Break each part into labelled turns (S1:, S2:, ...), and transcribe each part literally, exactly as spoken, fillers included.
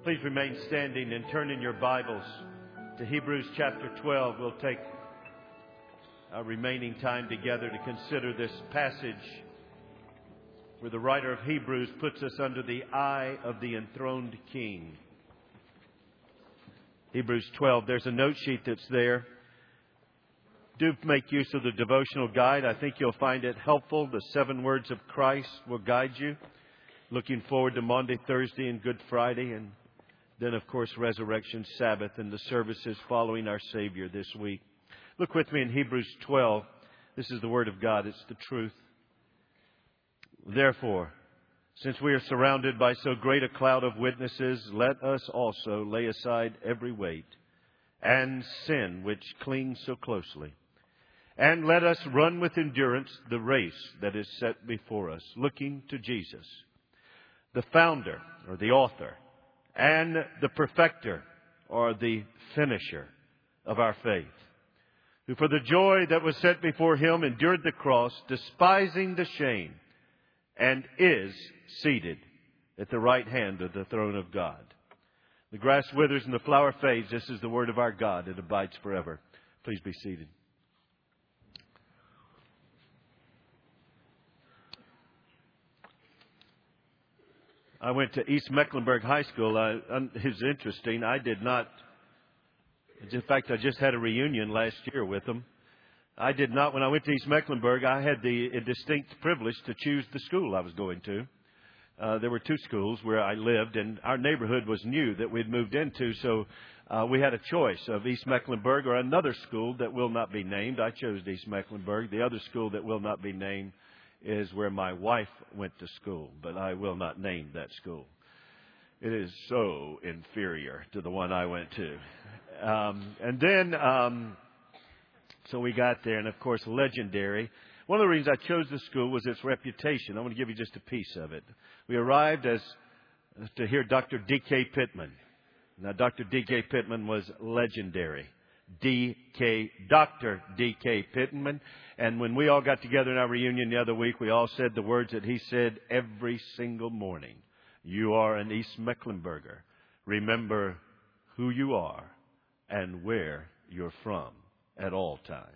S1: Please remain standing and turn in your Bibles to Hebrews chapter twelve. We'll take our remaining time together to consider this passage where the writer of Hebrews puts us under the eye of the enthroned King. Hebrews twelve, there's a note sheet that's there. Do make use of the devotional guide. I think you'll find it helpful. The seven words of Christ will guide you. Looking forward to Monday, Thursday, and Good Friday, and then, of course, Resurrection Sabbath and the services following our Savior this week. Look with me in Hebrews twelve. This is the Word of God. It's the truth. Therefore, since we are surrounded by so great a cloud of witnesses, let us also lay aside every weight and sin which clings so closely. And let us run with endurance the race that is set before us, looking to Jesus, the founder or the author, and the perfecter or the finisher of our faith, who for the joy that was set before him endured the cross, despising the shame, and is seated at the right hand of the throne of God. The grass withers and the flower fades. This is the word of our God. It abides forever. Please be seated. I went to East Mecklenburg High School. I, it was interesting. I did not, in fact, I just had a reunion last year with them. I did not, when I went to East Mecklenburg, I had the distinct privilege to choose the school I was going to. Uh, there were two schools where I lived, and our neighborhood was new that we'd moved into, so uh, we had a choice of East Mecklenburg or another school that will not be named. I chose East Mecklenburg. The other school that will not be named is where my wife went to school, but I will not name that school. It is so inferior to the one I went to. Um, and then, um, so we got there, and of course, legendary. One of the reasons I chose the school was its reputation. I want to give you just a piece of it. We arrived as to hear Doctor D K Pittman. Now, Doctor D K Pittman was legendary. D K, Doctor D K Pittman. And when we all got together in our reunion the other week, we all said the words that he said every single morning. You are an East Mecklenburger. Remember who you are and where you're from at all times.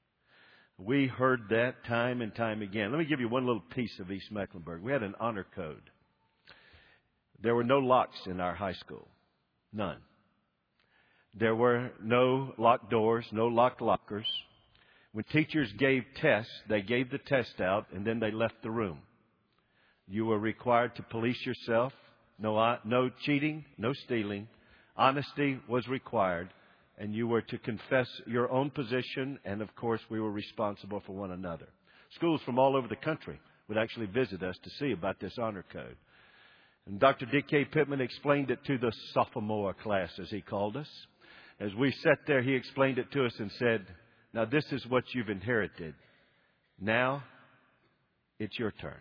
S1: We heard that time and time again. Let me give you one little piece of East Mecklenburg. We had an honor code. There were no locks in our high school. None. There were no locked doors, no locked lockers. When teachers gave tests, they gave the test out and then they left the room. You were required to police yourself. No, no cheating, no stealing. Honesty was required. And you were to confess your own position. And, of course, we were responsible for one another. Schools from all over the country would actually visit us to see about this honor code. And Doctor D K Pittman explained it to the sophomore class, as he called us. As we sat there, he explained it to us and said, now this is what you've inherited. Now it's your turn.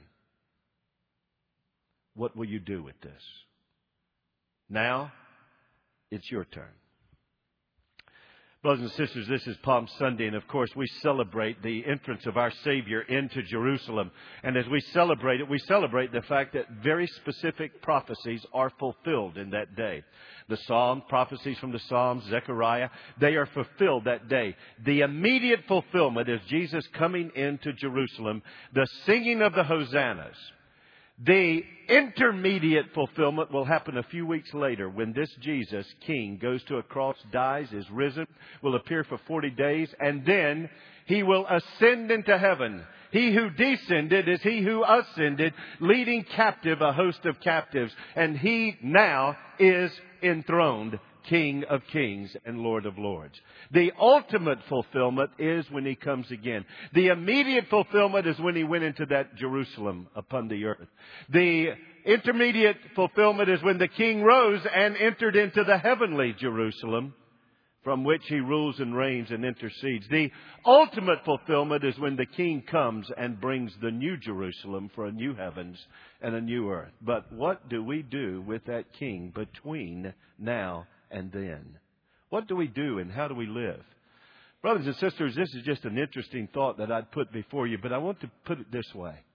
S1: What will you do with this? Now it's your turn. Brothers and sisters, this is Palm Sunday, and of course we celebrate the entrance of our Savior into Jerusalem. And as we celebrate it, we celebrate the fact that very specific prophecies are fulfilled in that day. The Psalm, prophecies from the Psalms, Zechariah, they are fulfilled that day. The immediate fulfillment is Jesus coming into Jerusalem, the singing of the Hosannas. The intermediate fulfillment will happen a few weeks later when this Jesus, King, goes to a cross, dies, is risen, will appear for forty days, and then he will ascend into heaven. He who descended is he who ascended, leading captive a host of captives. And he now is enthroned, King of kings and Lord of lords. The ultimate fulfillment is when he comes again. The immediate fulfillment is when he went into that Jerusalem upon the earth. The intermediate fulfillment is when the King rose and entered into the heavenly Jerusalem, from which he rules and reigns and intercedes. The ultimate fulfillment is when the King comes and brings the new Jerusalem for a new heavens and a new earth. But what do we do with that King between now and then? What do we do and how do we live? Brothers and sisters, this is just an interesting thought that I'd put before you, but I want to put it this way.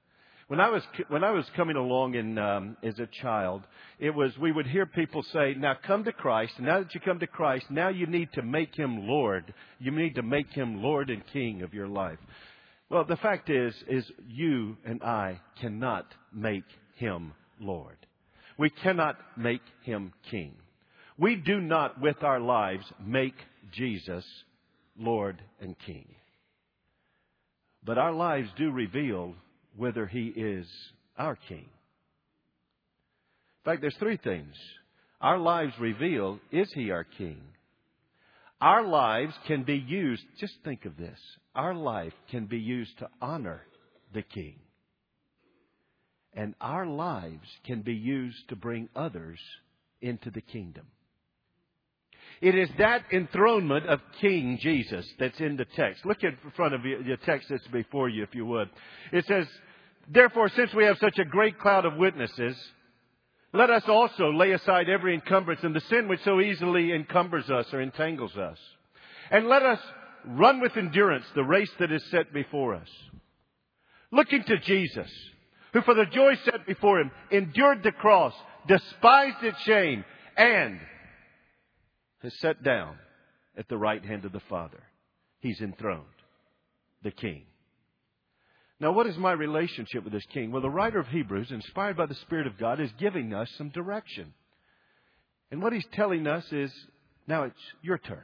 S1: When I was when I was coming along in um, as a child, it was we would hear people say, "Now come to Christ. And now that you come to Christ, now you need to make Him Lord. You need to make Him Lord and King of your life." Well, the fact is, is you and I cannot make Him Lord. We cannot make Him King. We do not, with our lives, make Jesus Lord and King. But our lives do reveal whether He is our King. In fact, there's three things. Our lives reveal, is He our King? Our lives can be used, just think of this. Our life can be used to honor the King. And our lives can be used to bring others into the kingdom. It is that enthronement of King Jesus that's in the text. Look in front of you, the text that's before you, if you would. It says, "Therefore, since we have such a great cloud of witnesses, let us also lay aside every encumbrance and the sin which so easily encumbers us or entangles us. And let us run with endurance the race that is set before us. Looking to Jesus, who for the joy set before Him endured the cross, despised its shame, and has sat down at the right hand of the Father." He's enthroned, the King. Now, what is my relationship with this King? Well, the writer of Hebrews, inspired by the Spirit of God, is giving us some direction. And what he's telling us is, now it's your turn.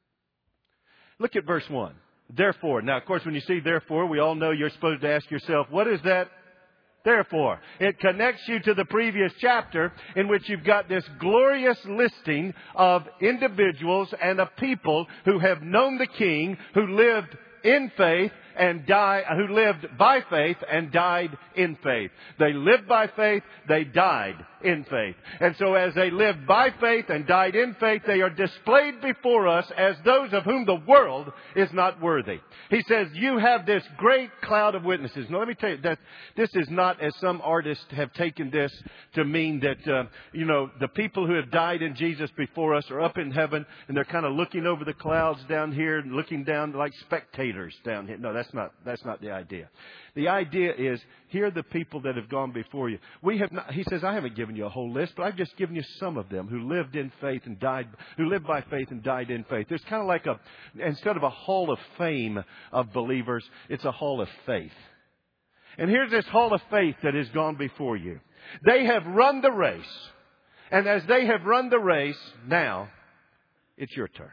S1: Look at verse one. Therefore. Now, of course, when you see therefore, we all know you're supposed to ask yourself, what is that? Therefore, it connects you to the previous chapter in which you've got this glorious listing of individuals and of people who have known the King, who lived in faith and died, who lived by faith and died in faith. They lived by faith, they died in faith. And so as they lived by faith and died in faith, they are displayed before us as those of whom the world is not worthy. He says, you have this great cloud of witnesses. Now let me tell you that this is not, as some artists have taken this to mean that, uh, you know, the people who have died in Jesus before us are up in heaven and they're kind of looking over the clouds down here and looking down like spectators down here. No, that's not, that's not the idea. The idea is, here are the people that have gone before you. We have not, he says, I haven't given you a whole list, but I've just given you some of them who lived in faith and died, who lived by faith and died in faith. There's kind of like a, instead of a hall of fame of believers, it's a hall of faith. And here's this hall of faith that has gone before you. They have run the race. And as they have run the race, now it's your turn.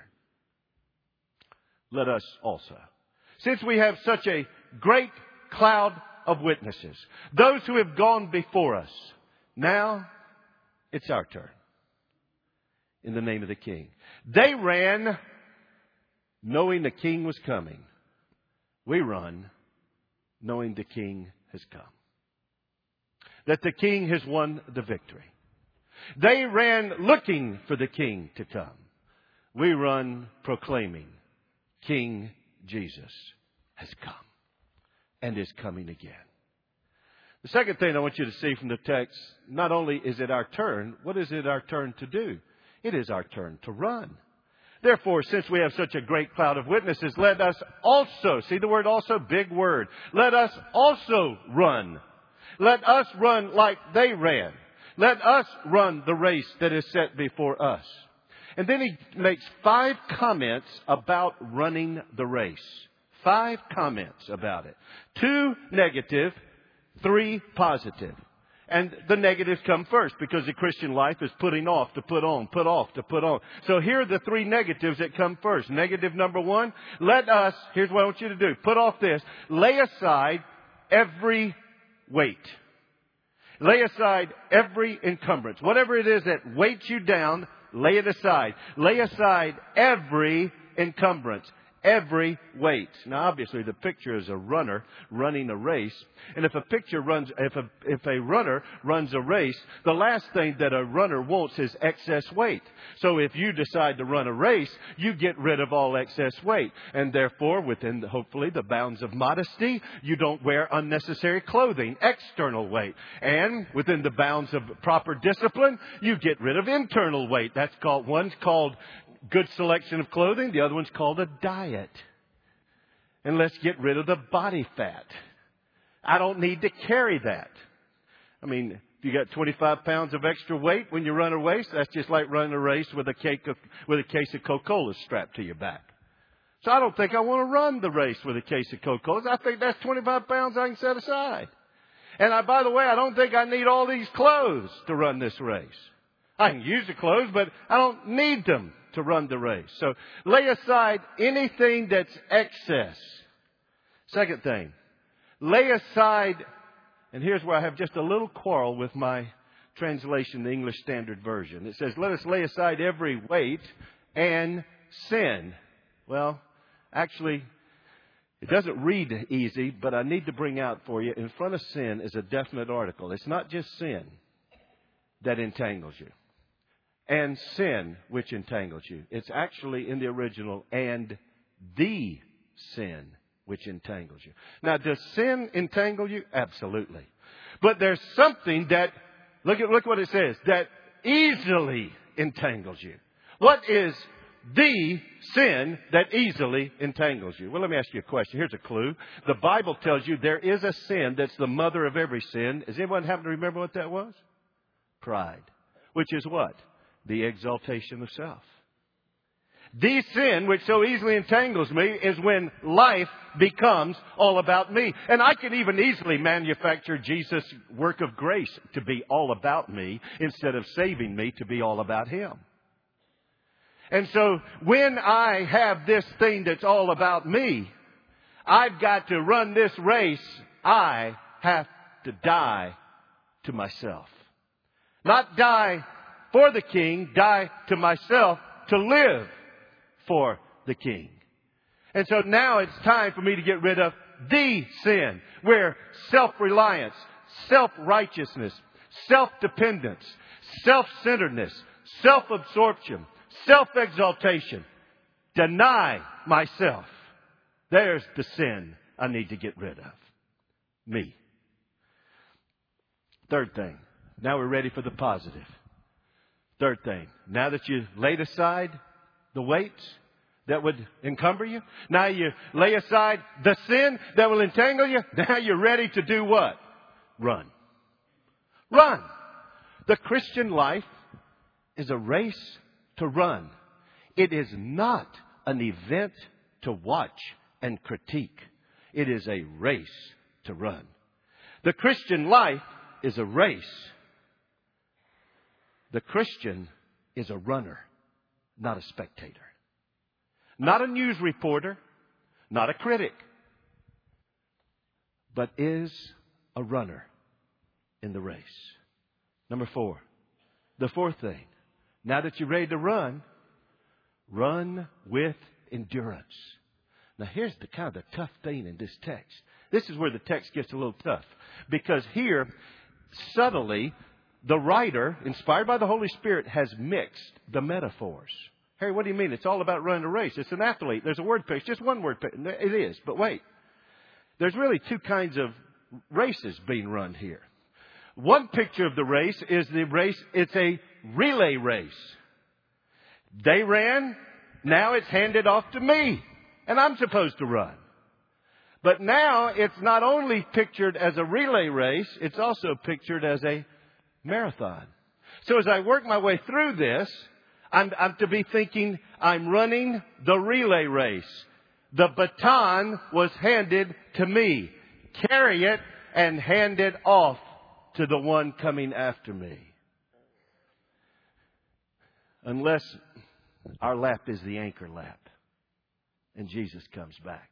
S1: Let us also. Since we have such a great cloud of witnesses, those who have gone before us, now it's our turn. In the name of the King. They ran knowing the King was coming. We run knowing the King has come. That the King has won the victory. They ran looking for the King to come. We run proclaiming King Jesus has come and is coming again. The second thing I want you to see from the text, not only is it our turn, what is it our turn to do? It is our turn to run. Therefore, since we have such a great cloud of witnesses, let us also, see the word also, big word, let us also run. Let us run like they ran. Let us run the race that is set before us. And then he makes five comments about running the race. Five comments about it. Two negative, three positive. And the negatives come first because the Christian life is putting off to put on, put off to put on. So here are the three negatives that come first. Negative number one, let us, here's what I want you to do. Put off this. Lay aside every weight. Lay aside every encumbrance. Whatever it is that weights you down, lay it aside. Lay aside every encumbrance. Every weight. Now, obviously, the picture is a runner running a race. And if a picture runs, if a, if a runner runs a race, the last thing that a runner wants is excess weight. So if you decide to run a race, you get rid of all excess weight. And therefore, within, the, hopefully, the bounds of modesty, you don't wear unnecessary clothing, external weight. And within the bounds of proper discipline, you get rid of internal weight. That's called, one's called good selection of clothing. The other one's called a diet. And let's get rid of the body fat I don't need to carry that. I mean, if you got twenty-five pounds of extra weight when you run a race, that's just like running a race with a cake of, with a case of Coca-Cola strapped to your back. So I don't think I want to run the race with a case of Coca-Cola. I think that's twenty-five pounds I can set aside. And I, by the way, I don't think I need all these clothes to run this race. I can use the clothes, but I don't need them to run the race. So lay aside anything that's excess. Second thing, lay aside, and here's where I have just a little quarrel with my translation, the English Standard Version. It says, let us lay aside every weight and sin. Well, actually, it doesn't read easy, but I need to bring out for you, in front of sin is a definite article. It's not just sin that entangles you. And sin which entangles you. It's actually in the original, and the sin which entangles you. Now, does sin entangle you? Absolutely. But there's something that, look at look what it says, that easily entangles you. What is the sin that easily entangles you? Well, let me ask you a question. Here's a clue. The Bible tells you there is a sin that's the mother of every sin. Does anyone happen to remember what that was? Pride. Which is what? The exaltation of self. The sin which so easily entangles me is when life becomes all about me. And I can even easily manufacture Jesus' work of grace to be all about me instead of saving me to be all about Him. And so when I have this thing that's all about me, I've got to run this race. I have to die to myself. Not die for the King, die to myself to live for the King. And so now it's time for me to get rid of the sin, where self-reliance, self-righteousness, self-dependence, self-centeredness, self-absorption, self-exaltation, deny myself. There's the sin I need to get rid of. Me. Third thing. Now we're ready for the positive. Third thing. Now that you laid aside the weights that would encumber you, now you lay aside the sin that will entangle you, now you're ready to do what? Run. Run. The Christian life is a race to run. It is not an event to watch and critique. It is a race to run. The Christian life is a race. The Christian is a runner, not a spectator. Not a news reporter, not a critic, but is a runner in the race. Number four, the fourth thing. Now that you're ready to run, run with endurance. Now here's the kind of the tough thing in this text. This is where the text gets a little tough. Because here, subtly, the writer, inspired by the Holy Spirit, has mixed the metaphors. Harry, what do you mean? It's all about running a race. It's an athlete. There's a word picture. Just one word picture. It is. But wait. There's really two kinds of races being run here. One picture of the race is the race. It's a relay race. They ran. Now it's handed off to me. And I'm supposed to run. But now it's not only pictured as a relay race. It's also pictured as a marathon. So as I work my way through this, I'm, I'm to be thinking, I'm running the relay race. The baton was handed to me. Carry it and hand it off to the one coming after me. Unless our lap is the anchor lap and Jesus comes back.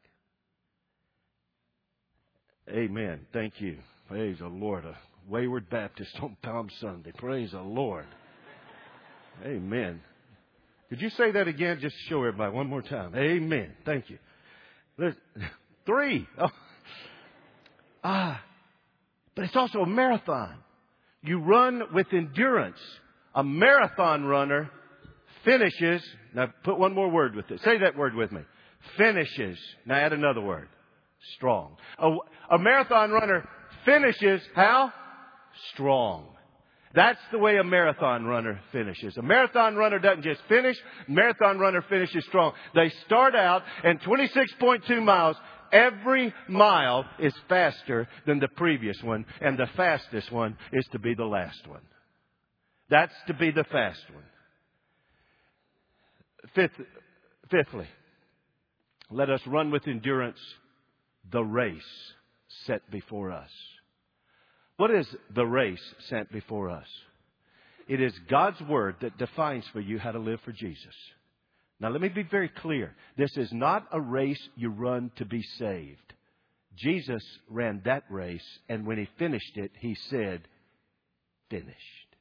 S1: Amen. Thank you. Praise the Lord. A wayward Baptist on Palm Sunday. Praise the Lord. Amen. Could you say that again? Just show everybody one more time. Amen. Thank you. There's three. Oh. Ah, but it's also a marathon. You run with endurance. A marathon runner finishes. Now put one more word with it. Say that word with me. Finishes. Now add another word. Strong. A, a marathon runner finishes how? Strong. That's the way a marathon runner finishes. A marathon runner doesn't just finish. A marathon runner finishes strong. They start out and twenty-six point two miles. Every mile is faster than the previous one, and the fastest one is to be the last one. That's to be the fast one. Fifth, fifthly, let us run with endurance the race set before us. What is the race set before us? It is God's Word that defines for you how to live for Jesus. Now, let me be very clear. This is not a race you run to be saved. Jesus ran that race, and when He finished it, He said, finished.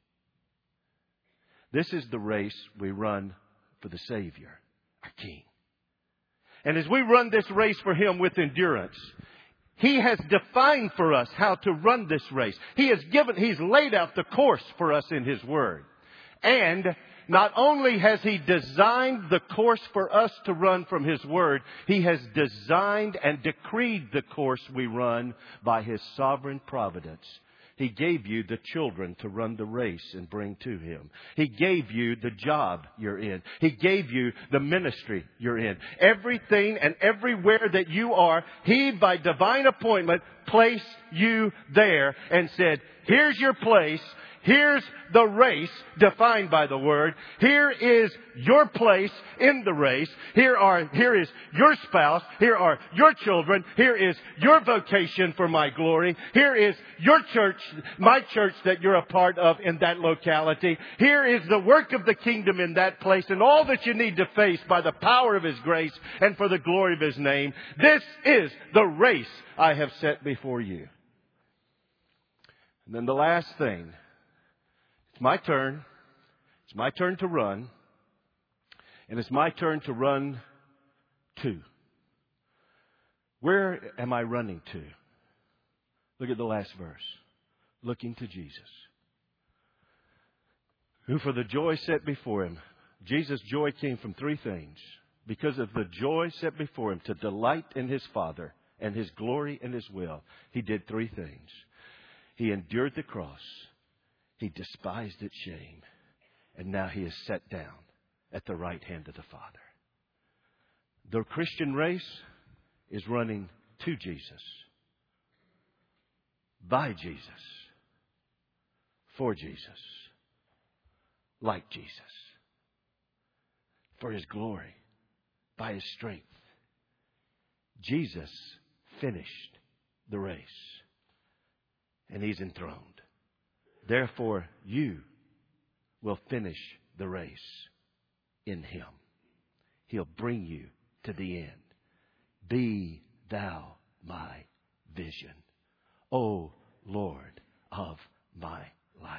S1: This is the race we run for the Savior, our King. And as we run this race for Him with endurance, He has defined for us how to run this race. He has given, He's laid out the course for us in His Word. And not only has He designed the course for us to run from His Word, He has designed and decreed the course we run by His sovereign providence. He gave you the children to run the race and bring to Him. He gave you the job you're in. He gave you the ministry you're in. Everything and everywhere that you are, He, by divine appointment, placed you there and said, here's your place. Here's the race defined by the Word. Here is your place in the race. Here are, here is your spouse. Here are your children. Here is your vocation for my glory. Here is your church, my church that you're a part of in that locality. Here is the work of the kingdom in that place and all that you need to face by the power of His grace and for the glory of His name. This is the race I have set before you. And then the last thing. It's my turn. It's my turn to run. And it's my turn to run to. Where am I running to? Look at the last verse. Looking to Jesus. Who for the joy set before Him. Jesus' joy came from three things. Because of the joy set before Him to delight in His Father and His glory and His will, He did three things. He endured the cross. He despised its shame. And now He is set down at the right hand of the Father. The Christian race is running to Jesus. By Jesus. For Jesus. Like Jesus. For His glory. By His strength. Jesus finished the race. And He's enthroned. Therefore, you will finish the race in Him. He'll bring you to the end. Be thou my vision, O Lord of my life.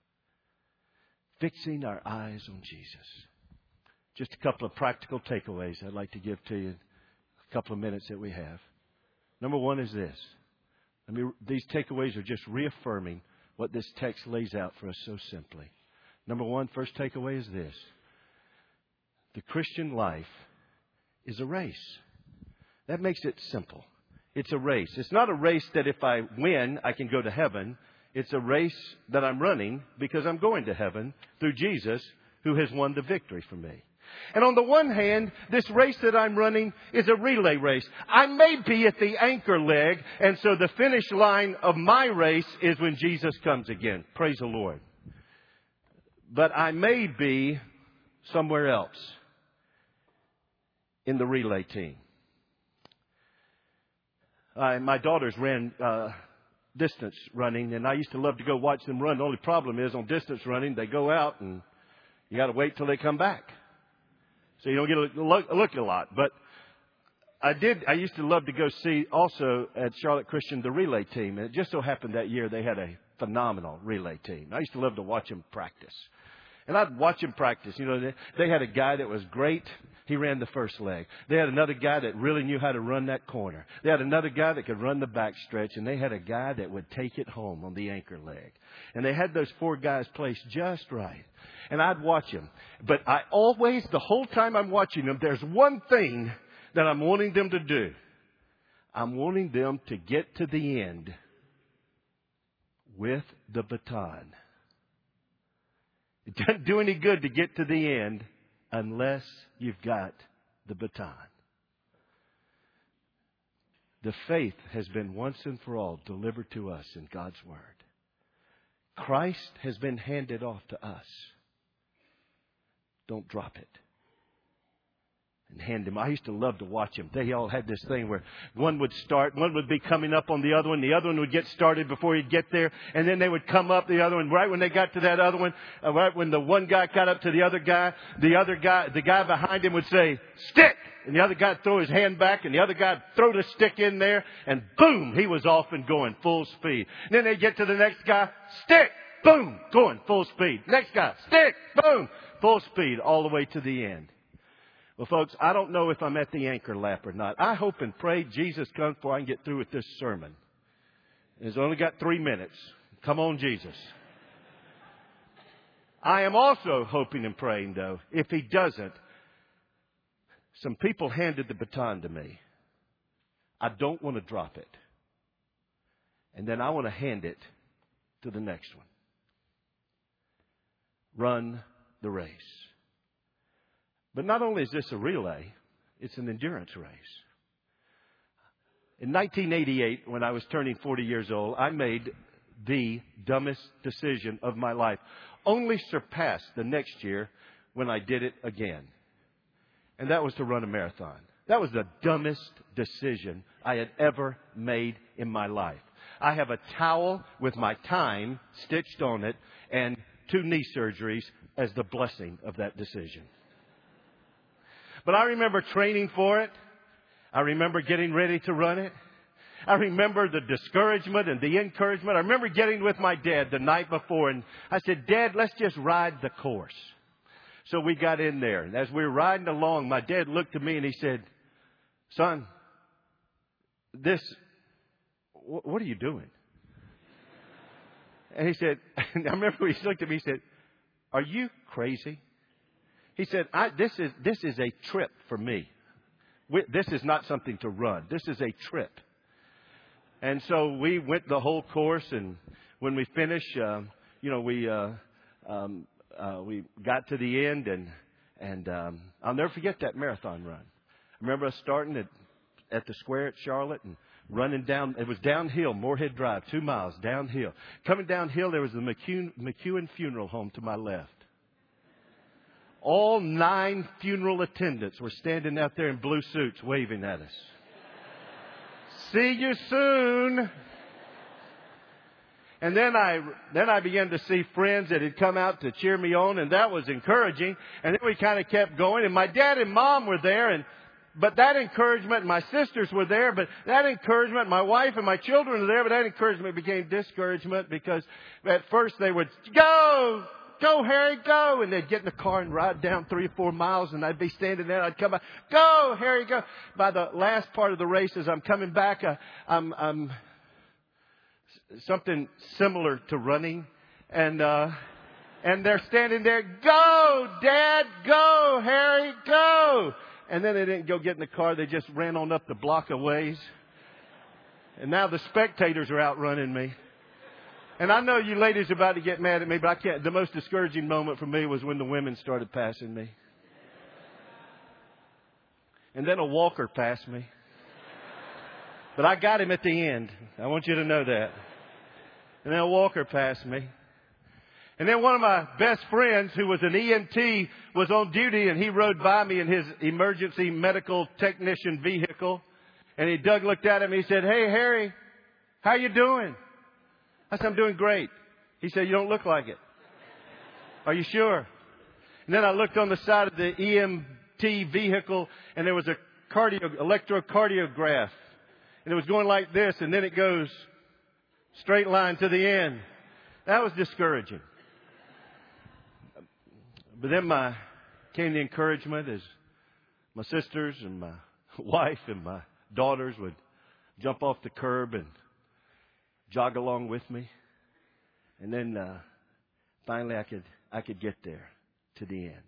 S1: Fixing our eyes on Jesus. Just a couple of practical takeaways I'd like to give to you in a couple of minutes that we have. Number one is this. I mean, these takeaways are just reaffirming what this text lays out for us so simply. Number one, first takeaway is this. The Christian life is a race. That makes it simple. It's a race. It's not a race that if I win, I can go to heaven. It's a race that I'm running because I'm going to heaven through Jesus, who has won the victory for me. And on the one hand, this race that I'm running is a relay race. I may be at the anchor leg, and so the finish line of my race is when Jesus comes again. Praise the Lord. But I may be somewhere else in the relay team. I, my daughters ran uh, distance running, and I used to love to go watch them run. The only problem is on distance running, they go out, and you got to wait till they come back. So you don't get a look, a look a lot. But I did. I used to love to go see also at Charlotte Christian the relay team. And it just so happened that year they had a phenomenal relay team. I used to love to watch them practice. And I'd watch them practice. You know, they, they had a guy that was great. He ran the first leg. They had another guy that really knew how to run that corner. They had another guy that could run the back stretch. And they had a guy that would take it home on the anchor leg. And they had those four guys placed just right. And I'd watch them. But I always, the whole time I'm watching them, there's one thing that I'm wanting them to do. I'm wanting them to get to the end with the baton. It doesn't do any good to get to the end unless you've got the baton. The faith has been once and for all delivered to us in God's Word. Christ has been handed off to us. Don't drop it. And hand him. I used to love to watch them. They all had this thing where one would start, one would be coming up on the other one, the other one would get started before he'd get there, and then they would come up the other one. Right when they got to that other one, uh, right when the one guy got up to the other guy, the other guy, the guy behind him would say, "Stick!" And the other guy would throw his hand back, and the other guy would throw the stick in there, and boom, he was off and going full speed. And then they get to the next guy, "Stick!" Boom, going full speed. Next guy, "Stick!" Boom, full speed all the way to the end. Well, folks, I don't know if I'm at the anchor lap or not. I hope and pray Jesus comes before I can get through with this sermon. It's only got three minutes. Come on, Jesus. I am also hoping and praying, though, if he doesn't, some people handed the baton to me. I don't want to drop it. And then I want to hand it to the next one. Run the race. But not only is this a relay, it's an endurance race. In nineteen eighty-eight, when I was turning forty years old, I made the dumbest decision of my life. Only surpassed the next year when I did it again. And that was to run a marathon. That was the dumbest decision I had ever made in my life. I have a towel with my time stitched on it and two knee surgeries as the blessing of that decision. But I remember training for it. I remember getting ready to run it. I remember the discouragement and the encouragement. I remember getting with my dad the night before, and I said, "Dad, let's just ride the course." So we got in there, and as we were riding along, my dad looked at me and he said, "Son, this, what are you doing?" And he said, and I remember he looked at me and he said, "Are you crazy?" He said, I, this is this is a trip for me. We, this is not something to run. This is a trip. And so we went the whole course, and when we finished, uh, you know, we uh, um, uh, we got to the end, and and um, I'll never forget that marathon run. I remember us starting at at the square at Charlotte and running down. It was downhill, Moorhead Drive, two miles downhill. Coming downhill, there was the McEwen, McEwen Funeral Home to my left. All nine funeral attendants were standing out there in blue suits waving at us. "See you soon." And then I then I began to see friends that had come out to cheer me on, and that was encouraging. And then we kind of kept going, and my dad and mom were there, and but that encouragement, my sisters were there, but that encouragement, my wife and my children were there, but that encouragement became discouragement because at first they would go. "Go, Harry, go." And they'd get in the car and ride down three or four miles, and I'd be standing there, and I'd come back, "Go, Harry, go." By the last part of the race, as I'm coming back, uh, I'm, I'm something similar to running. And, uh, and they're standing there, "Go, Dad, go, Harry, go." And then they didn't go get in the car. They just ran on up the block of ways. And now the spectators are outrunning me. And I know you ladies are about to get mad at me, but I can't. The most discouraging moment for me was when the women started passing me. And then a walker passed me. But I got him at the end. I want you to know that. And then a walker passed me. And then one of my best friends, who was an E M T, was on duty, and he rode by me in his emergency medical technician vehicle. And he, Doug looked at him and he said, "Hey, Harry, how you doing?" I said, "I'm doing great." He said, "You don't look like it." "Are you sure?" And then I looked on the side of the E M T vehicle, and there was a cardio, electrocardiograph. And it was going like this, and then it goes straight line to the end. That was discouraging. But then my came the encouragement as my sisters and my wife and my daughters would jump off the curb and jog along with me. And then uh, finally I could I could get there to the end.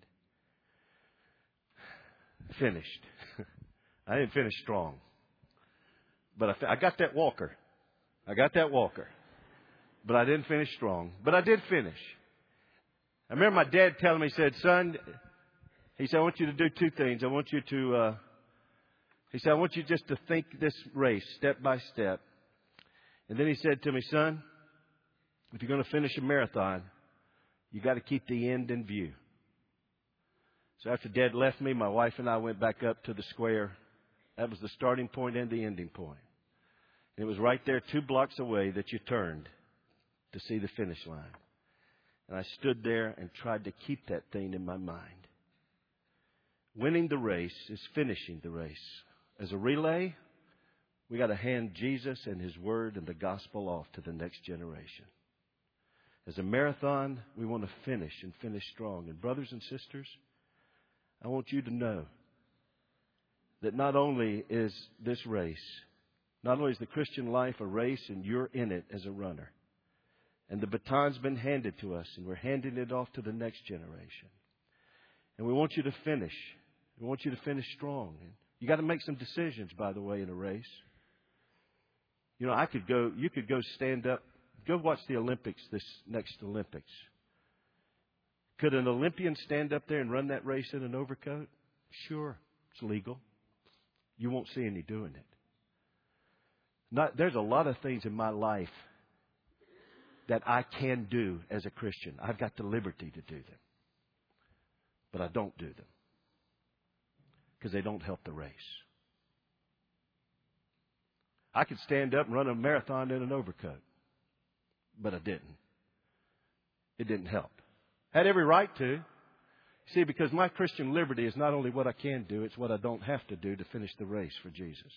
S1: Finished. I didn't finish strong. But I, I got that walker. I got that walker. But I didn't finish strong. But I did finish. I remember my dad telling me, he said, "Son," he said, "I want you to do two things. I want you to uh, He said, I want you just to think this race step by step. And then he said to me, son, if you're going to finish a marathon, you got to keep the end in view. So after Dad left me, my wife and I went back up to the square. That was the starting point and the ending point. And it was right there, two blocks away, that you turned to see the finish line. And I stood there and tried to keep that thing in my mind. Winning the race is finishing the race. As a relay, we got to hand Jesus and His Word and the gospel off to the next generation. As a marathon, we want to finish and finish strong. And brothers and sisters, I want you to know that not only is this race, not only is the Christian life a race and you're in it as a runner, and the baton's been handed to us and we're handing it off to the next generation. And we want you to finish. We want you to finish strong. And you got to make some decisions, by the way, in a race. You know, I could go, you could go stand up, go watch the Olympics this next Olympics. Could an Olympian stand up there and run that race in an overcoat? Sure, it's legal. You won't see any doing it. Not, there's a lot of things in my life that I can do as a Christian. I've got the liberty to do them. But I don't do them because they don't help the race. I could stand up and run a marathon in an overcoat, but I didn't. It didn't help. Had every right to. See, because my Christian liberty is not only what I can do, it's what I don't have to do to finish the race for Jesus.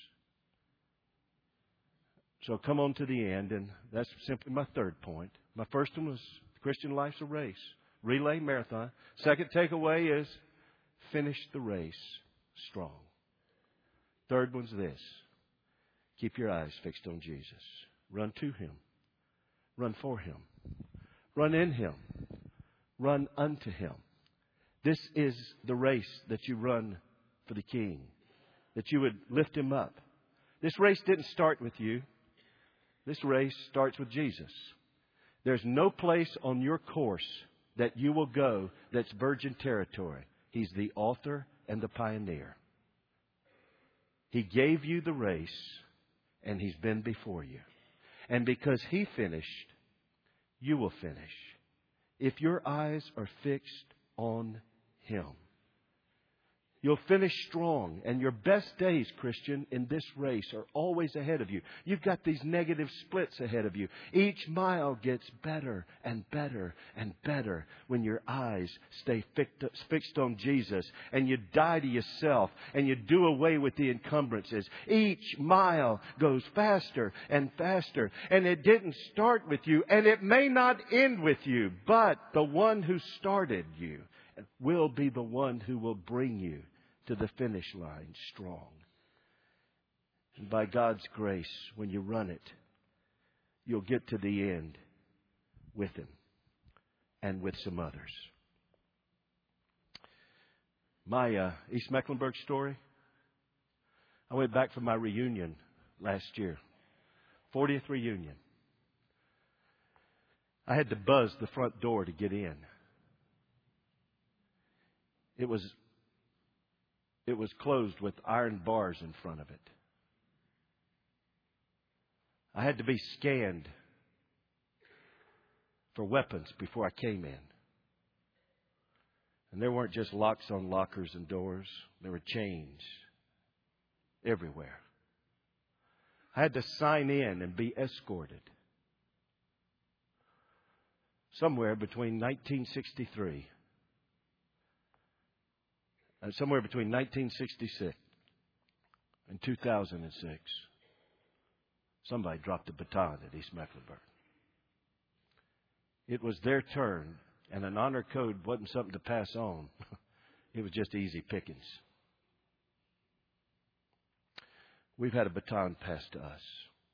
S1: So come on to the end, and that's simply my third point. My first one was Christian life's a race. Relay, marathon. Second takeaway is finish the race strong. Third one's this. Keep your eyes fixed on Jesus. Run to Him. Run for Him. Run in Him. Run unto Him. This is the race that you run for the King. That you would lift Him up. This race didn't start with you. This race starts with Jesus. There's no place on your course that you will go that's virgin territory. He's the author and the pioneer. He gave you the race, and He's been before you. And because He finished, you will finish. If your eyes are fixed on Him, you'll finish strong. And your best days, Christian, in this race are always ahead of you. You've got these negative splits ahead of you. Each mile gets better and better and better when your eyes stay fixed on Jesus and you die to yourself and you do away with the encumbrances. Each mile goes faster and faster. And it didn't start with you, and it may not end with you, but the one who started you will be the one who will bring you to the finish line strong. And by God's grace, when you run it, you'll get to the end with Him and with some others. My uh, East Mecklenburg story, I went back for my reunion last year, fortieth reunion. I had to buzz the front door to get in. It was It was closed with iron bars in front of it. I had to be scanned for weapons before I came in. And there weren't just locks on lockers and doors. There were chains everywhere. I had to sign in and be escorted. Somewhere between nineteen sixty-three Somewhere between nineteen sixty-six and two thousand six, somebody dropped a baton at East Mecklenburg. It was their turn, and an honor code wasn't something to pass on. It was just easy pickings. We've had a baton passed to us.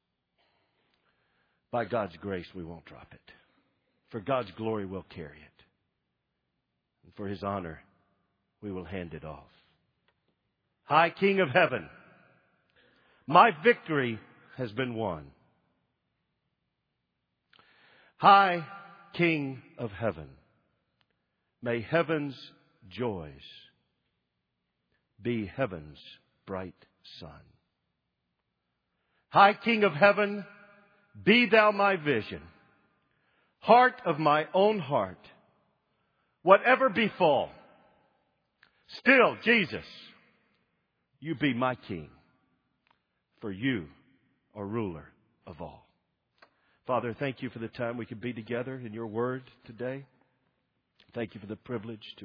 S1: By God's grace, we won't drop it. For God's glory, we'll carry it. And for His honor, we will hand it off. High King of heaven, my victory has been won. High King of heaven, may heaven's joys be heaven's bright Son. High King of heaven, be thou my vision, heart of my own heart. Whatever befall, still, Jesus, you be my King, for you are ruler of all. Father, thank you for the time we could be together in your word today. Thank you for the privilege to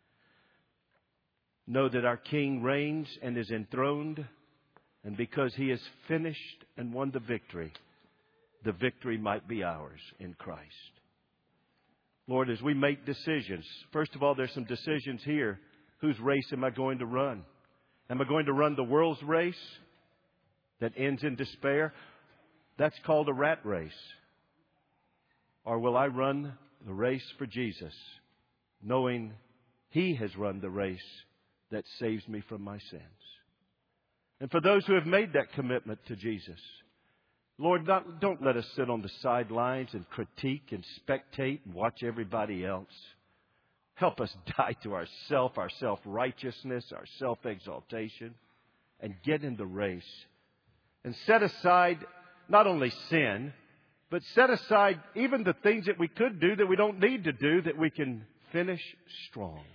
S1: know that our King reigns and is enthroned, and because he has finished and won the victory, the victory might be ours in Christ. Lord, as we make decisions, first of all, there's some decisions here. Whose race am I going to run? Am I going to run the world's race that ends in despair? That's called a rat race. Or will I run the race for Jesus, knowing he has run the race that saves me from my sins? And for those who have made that commitment to Jesus, Lord, not, don't let us sit on the sidelines and critique and spectate and watch everybody else. Help us die to ourself, our self-righteousness, our self-exaltation, and get in the race. And set aside not only sin, but set aside even the things that we could do that we don't need to do, that we can finish strong.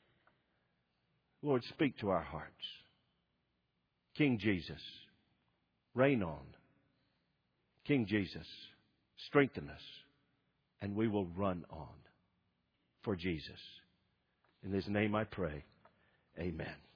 S1: Lord, speak to our hearts. King Jesus, reign on. King Jesus, strengthen us, and we will run on for Jesus. In his name I pray. Amen.